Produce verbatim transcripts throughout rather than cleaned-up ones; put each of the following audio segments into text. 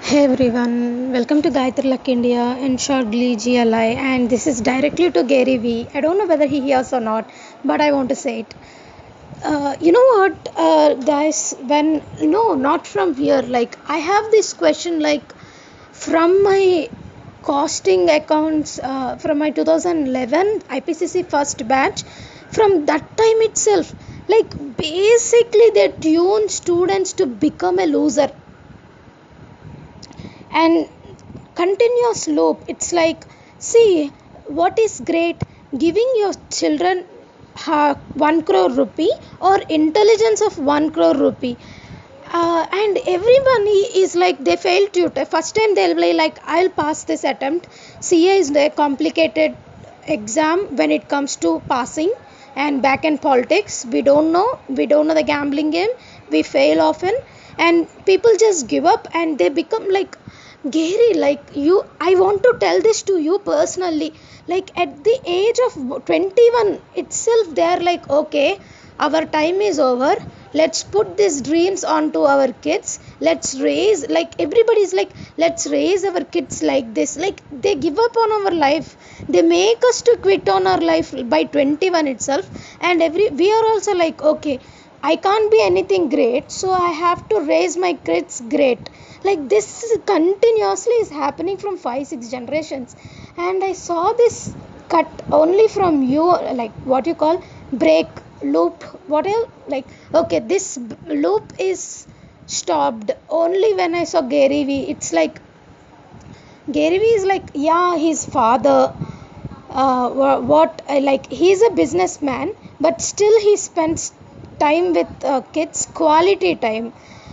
Hey everyone, welcome to Gayatri Luck India and shortly G L I, and this is directly to Gary Vee. I don't know whether he hears or not, but I want to say it. Uh, you know what, uh, guys, when, no, not from here, like, I have this question, like, from my costing accounts, uh, from my two thousand eleven I P C C first batch, from that time itself, like, basically they tune students to become a loser and continuous loop. It's like, see, what is great, giving your children uh, one crore rupee or intelligence of one crore rupee. Uh, and everyone is like, they fail tutor first time, they'll be like, I'll pass this attempt. CA is the complicated exam when it comes to passing. And back in politics, we don't know we don't know the gambling game, we fail often, and people just give up and they become like, Gary, like, you, I want to tell this to you personally. Like, at the age of twenty-one itself, they are like, okay, our time is over. Let's put these dreams onto our kids. Let's raise, like, everybody's like, let's raise our kids like this. Like, they give up on our life. They make us to quit on our life by twenty-one itself. And every we are also like, okay, I can't be anything great, so I have to raise my kids great. Like, this is continuously is happening from five six generations. And I saw this cut only from you, like, what you call break loop, what else, like, okay, this b- loop is stopped only when I saw Gary Vee. It's like, Gary Vee is like, yeah, his father, uh, wha- what uh, like, he's a businessman, but still he spends time with uh, kids, quality time.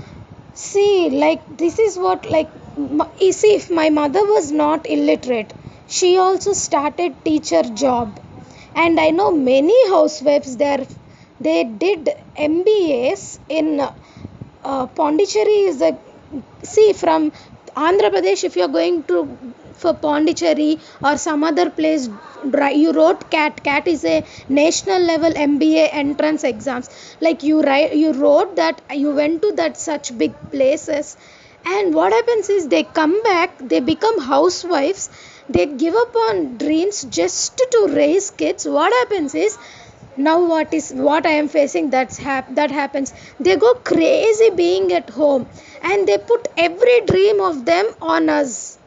See, like, this is what, like, m- you see, if my mother was not illiterate, she also started teacher job. And I know many housewives there, they did M B As in uh, uh, Pondicherry is a, see, from Andhra Pradesh, if you're going to for Pondicherry or some other place, dri- you wrote CAT. CAT is a national level M B A entrance exams. Like, you write, you wrote that, you went to that such big places, and what happens is they come back, they become housewives, they give up on dreams just to raise kids. What happens is, now what is what I am facing, that's hap- that happens, they go crazy being at home, and they put every dream of them on us,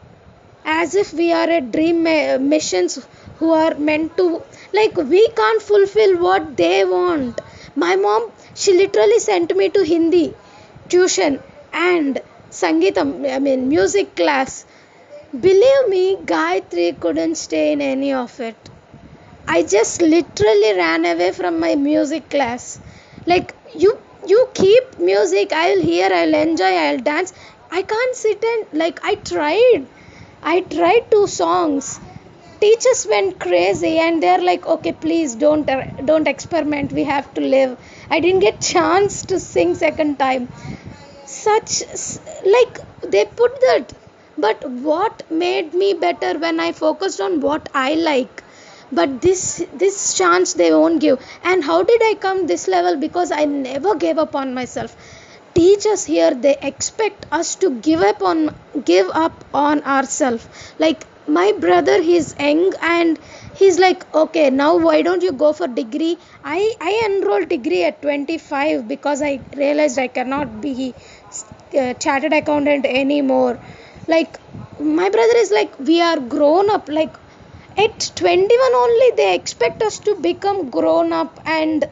as if we are a dream ma- missions who are meant to, like, we can't fulfill what they want. My mom, she literally sent me to Hindi tuition and sangeetam, I mean music class. Believe me, Gayatri couldn't stay in any of it. I just literally ran away from my music class. Like, you you keep music, I'll hear, I'll enjoy, I'll dance. I can't sit and, like, I tried. I tried two songs. Teachers went crazy and they're like, okay, please don't uh, don't experiment. We have to live. I didn't get chance to sing second time. Such s- like, they put that. But what made me better when I focused on what I like? But this this chance they won't give. And how did I come this level? Because I never gave up on myself. Teachers here, they expect us to give up on give up on ourselves. Like, my brother, he's young, and he's like, okay, now why don't you go for degree? I i enrolled degree at twenty-five because I realized I cannot be uh, chartered accountant anymore. Like, my brother is like, we are grown up. Like, at twenty-one only they expect us to become grown up.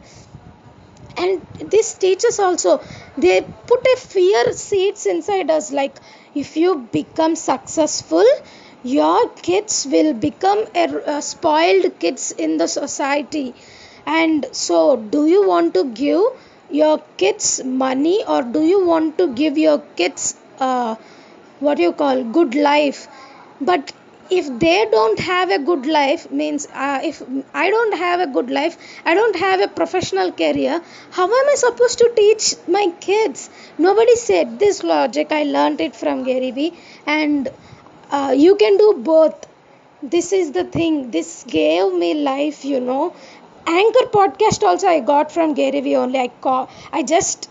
And and these teachers also, they put a fear seeds inside us, like, if you become successful, your kids will become a, a spoiled kids in the society. And so, do you want to give your kids money, or do you want to give your kids uh, what you call good life? But if they don't have a good life, means, uh, if I don't have a good life, I don't have a professional career, how am I supposed to teach my kids? Nobody said this logic. I learned it from Gary Vee. And uh, you can do both. This is the thing, this gave me life, you know. Anchor podcast also I got from Gary Vee only. I call, I just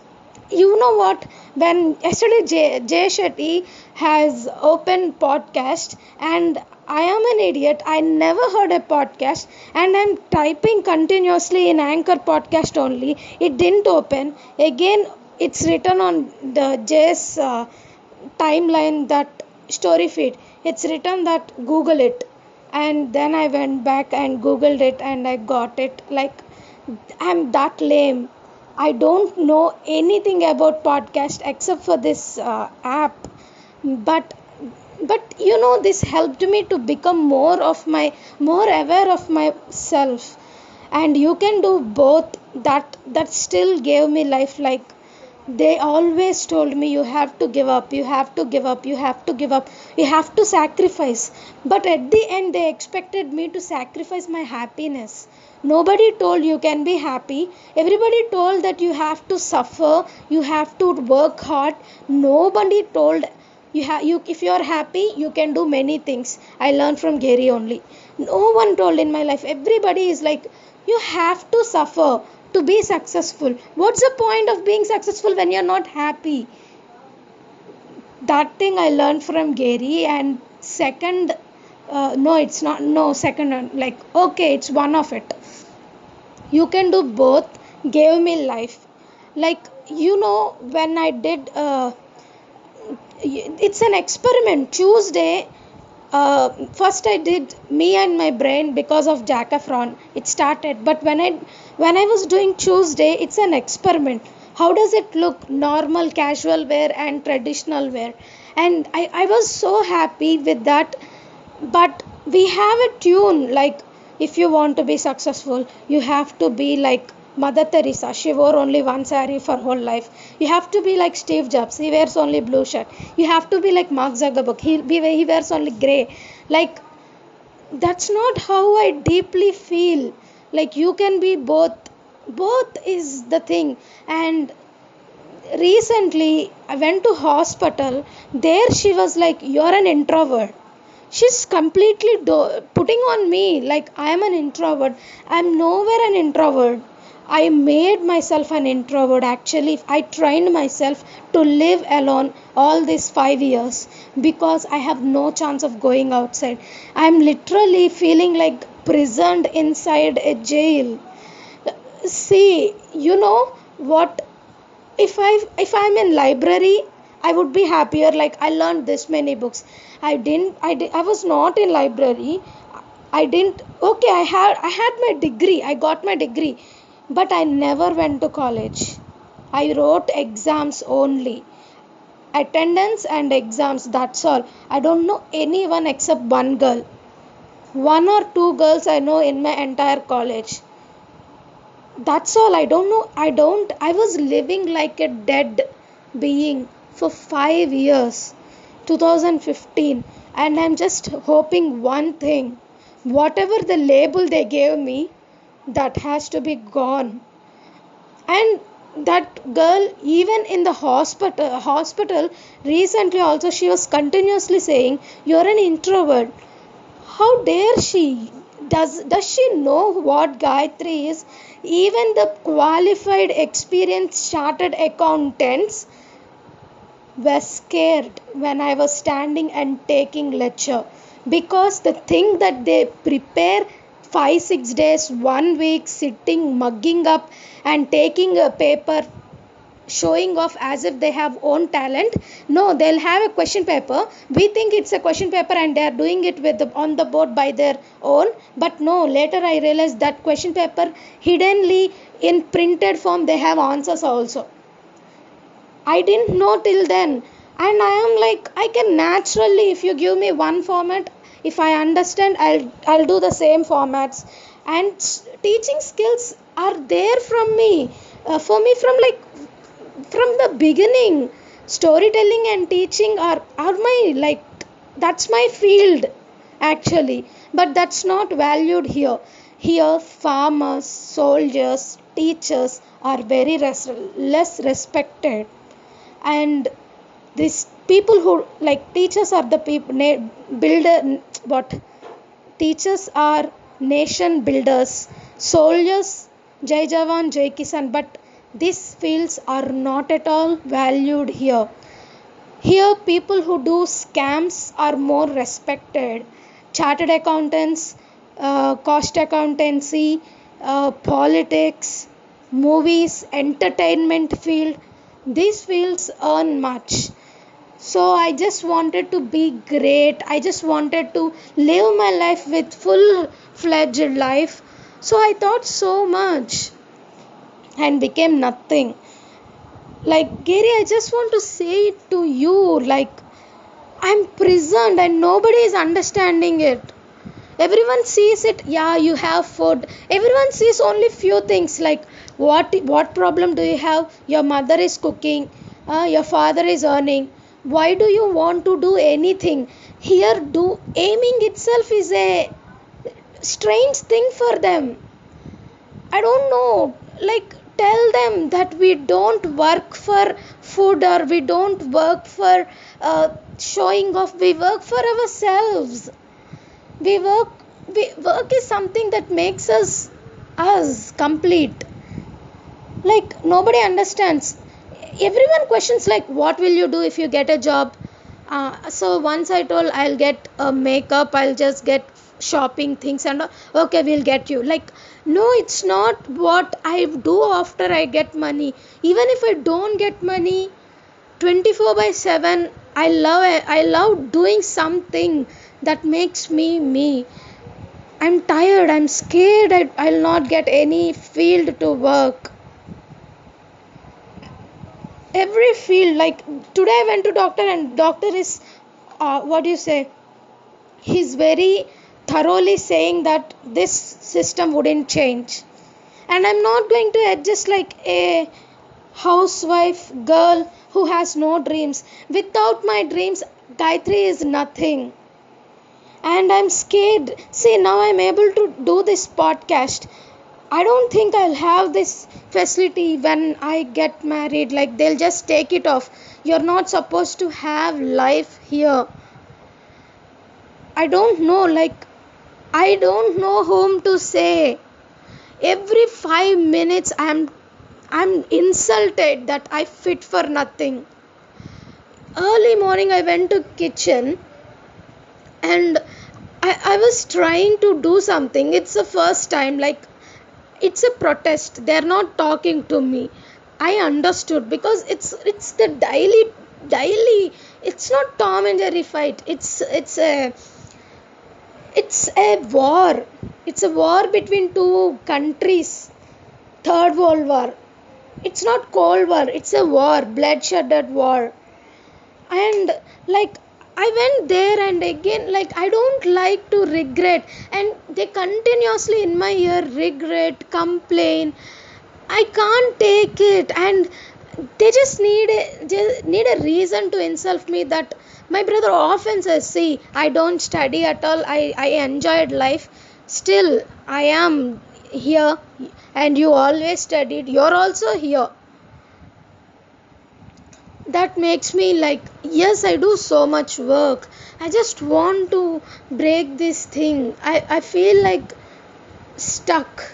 You know what? When yesterday Jay, Jay Shetty has opened podcast, and I am an idiot. I never heard a podcast, and I'm typing continuously in Anchor podcast only. It didn't open. Again, it's written on the Jay's uh, timeline, that story feed. It's written that Google it, and then I went back and Googled it, and I got it. Like, I'm that lame. I don't know anything about podcast except for this uh, app. But but you know, this helped me to become more of my more aware of myself. And you can do both. That that still gave me life. Like, they always told me, you have to give up, you have to give up, you have to give up, you have to sacrifice. But at the end, they expected me to sacrifice my happiness. Nobody told you can be happy. Everybody told that you have to suffer, you have to work hard. Nobody told you have you if you are happy, you can do many things. I learned from Gary only. No one told in my life. Everybody is like, you have to suffer to be successful. What's the point of being successful when you're not happy? That thing I learned from Gary. And second, uh, no, it's not. No, second, one, like, okay, it's one of it. You can do both. Gave me life. Like, you know, when I did, uh, it's an experiment. Tuesday, uh, first I did Me and My Brain because of Zac Efron. It started, but when I when I was doing Tuesday, it's an experiment. How does it look? Normal, casual wear and traditional wear, and I I was so happy with that. But we have a tune like, if you want to be successful, you have to be like Mother Teresa. She wore only one saree for whole life. You have to be like Steve Jobs. He wears only blue shirt. You have to be like Mark Zuckerberg. He he wears only gray. Like, that's not how I deeply feel. Like, you can be both. Both is the thing. And recently I went to hospital. There she was like, you're an introvert. She's completely do- putting on me like I am an introvert. I'm nowhere an introvert. I made myself an introvert. Actually, I trained myself to live alone all these five years because I have no chance of going outside. I'm literally feeling like prisoned inside a jail. See, you know what? if i if I'm in library, I would be happier. Like, I learned this many books. I didn't i did, I was not in library. I didn't. Okay, i had I had my degree. I got my degree, but I never went to college. I wrote exams only, attendance and exams, that's all. I don't know anyone except one girl. One or two girls I know in my entire college. That's all. I don't know. I don't. I was living like a dead being for five years, two thousand fifteen, and I'm just hoping one thing. Whatever the label they gave me, that has to be gone. And that girl, even in the hospital, hospital recently also, she was continuously saying, "You're an introvert." How dare she? Does does she know what Gayatri is? Even the qualified, experienced chartered accountants were scared when I was standing and taking lecture, because the thing that they prepare five six days, one week, sitting, mugging up, and taking a paper, showing off as if they have own talent. No, they'll have a question paper. We think it's a question paper and they are doing it with the, on the board by their own. But no, later I realized that question paper, hiddenly in printed form, they have answers also. I didn't know till then. And I am like, I can naturally, if you give me one format, if I understand, i'll i'll do the same formats. And teaching skills are there from me, uh, for me, from like from the beginning. Storytelling and teaching are are my, like, that's my field actually. But that's not valued here. Here, farmers, soldiers, teachers are very res- less respected. And these people who, like, teachers are the people na- builder. What? Teachers are nation builders. Soldiers, Jai Jawan, Jai Kisan. But these fields are not at all valued here. Here people who do scams are more respected. Chartered accountants, uh, cost accountancy, uh, politics, movies, entertainment field, these fields earn much. So I just wanted to be great. I just wanted to live my life with full fledged life. So I thought so much and became nothing. Like, Gary, I just want to say it to you, like, I'm prisoned and nobody is understanding it. Everyone sees it, yeah, you have food. Everyone sees only few things, like what what problem do you have? Your mother is cooking, uh, your father is earning. Why do you want to do anything? Here, do aiming itself is a strange thing for them. I don't know, like, tell them that we don't work for food, or we don't work for uh, showing off. We work for ourselves. We work we, work is something that makes us us complete. Like, nobody understands. Everyone questions, like, what will you do if you get a job? Uh, so once I told, I'll get a makeup, I'll just get shopping things, and all. Okay, we'll get you. Like, no, it's not what I do after I get money. Even if I don't get money, twenty-four by seven, i love it. I love doing something that makes me me. I'm tired, I'm scared, I, I'll not get any field to work. Every field, like, today I went to doctor, and doctor is, uh, what do you say, he's very thoroughly saying that this system wouldn't change, and I'm not going to adjust like a housewife girl who has no dreams. Without my dreams, Gayatri is nothing. And I'm scared. See, now I'm able to do this podcast. I don't think I'll have this facility when I get married. Like, they'll just take it off. You're not supposed to have life here. I don't know, like, I don't know whom to say. Every five minutes I'm I'm insulted that I fit for nothing. Early morning I went to kitchen, and I, I was trying to do something. It's the first time, like, it's a protest. They're not talking to me. I understood, because it's it's the daily daily it's not Tom and Jerry fight. It's it's a it's a war. It's a war between two countries. Third World War. It's not Cold War. It's a war, bloodshed war. And, like, I went there, and again, like, I don't like to regret, and they continuously in my ear regret, complain. I can't take it, and they just need a, just need a reason to insult me. That my brother often says, see, I don't study at all, I, I enjoyed life, still I am here, and you always studied, you're also here. That makes me like, yes, I do so much work. I just want to break this thing. I, I feel like stuck.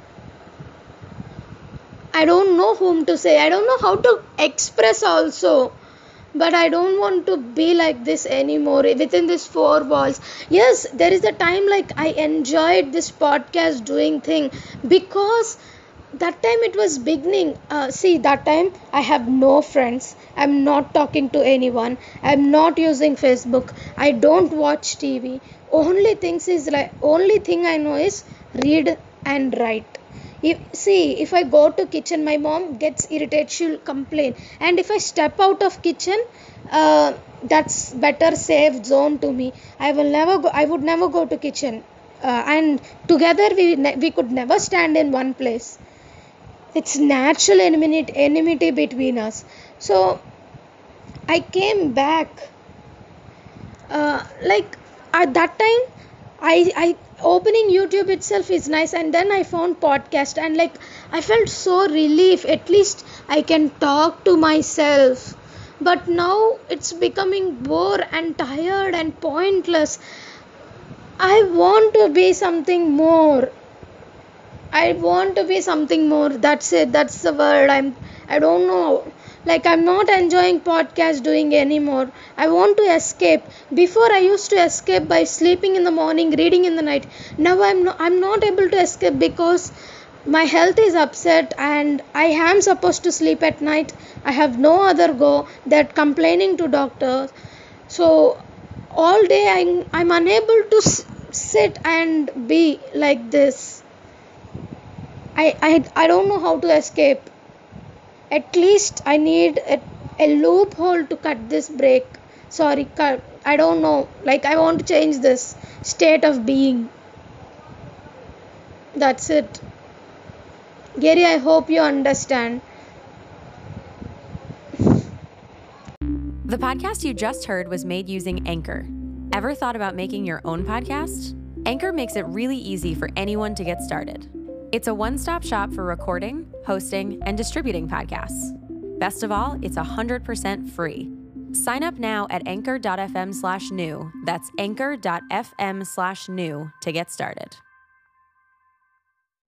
I don't know whom to say. I don't know how to express also. But I don't want to be like this anymore within these four walls. Yes, there is a time, like, I enjoyed this podcast doing thing, because that time it was beginning. Uh, see, that time I have no friends. I'm not talking to anyone. I'm not using Facebook. I don't watch T V. Only things is like only thing I know is read and write. If, see, if I go to kitchen, my mom gets irritated. She'll complain. And if I step out of kitchen, uh, that's better safe zone to me. I will never go. I would never go to kitchen. Uh, and together we ne- we could never stand in one place. It's natural enmity, enmity between us. So I came back. Uh, like, at that time, I I opening YouTube itself is nice, and then I found podcast, and, like, I felt so relief. At least I can talk to myself. But now it's becoming bore and tired and pointless. I want to be something more. I want to be something more. That's it. That's the word. I'm. I don't know. Like I'm not enjoying podcast doing anymore. I want to escape. Before I used to escape by sleeping in the morning, reading in the night. Now I'm not. I'm not able to escape because my health is upset and I am supposed to sleep at night. I have no other go that complaining to doctors. So all day I'm I'm unable to s- sit and be like this. I, I, I don't know how to escape. At least I need a, a loophole to cut this break. Sorry, cut. I don't know. Like, I want to change this state of being. That's it. Gary, I hope you understand. The podcast you just heard was made using Anchor. Ever thought about making your own podcast? Anchor makes it really easy for anyone to get started. It's a one-stop shop for recording, hosting, and distributing podcasts. Best of all, it's one hundred percent free. Sign up now at anchor.fm slash new. That's anchor.fm slash new to get started.